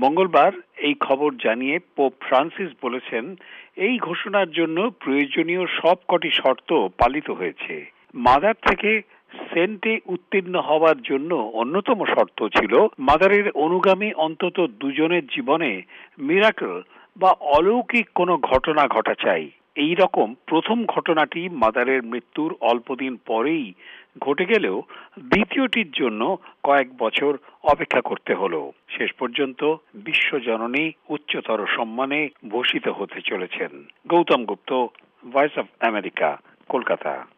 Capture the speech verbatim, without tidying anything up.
মঙ্গলবার এই খবর জানিয়ে পোপ ফ্রান্সিস বলেছেন, এই ঘোষণার জন্য প্রয়োজনীয় সবকটি শর্ত পালিত হয়েছে। মাদার থেকে সেন্টে উত্তীর্ণ হওয়ার জন্য অন্যতম শর্ত ছিল মাদারের অনুগামী অন্তত দুজনের জীবনে মিরাকল বা অলৌকিক কোনো ঘটনা ঘটা চাই। এই রকম প্রথম ঘটনাটি মাদারের মৃত্যুর অল্পদিন পরেই ঘটে গেলেও দ্বিতীয়টির জন্য কয়েক বছর অপেক্ষা করতে হলো। শেষ পর্যন্ত বিশ্বজননী উচ্চতর সম্মানে ভূষিত হতে চলেছেন। Gautam Gupta, voice of America, Kolkata.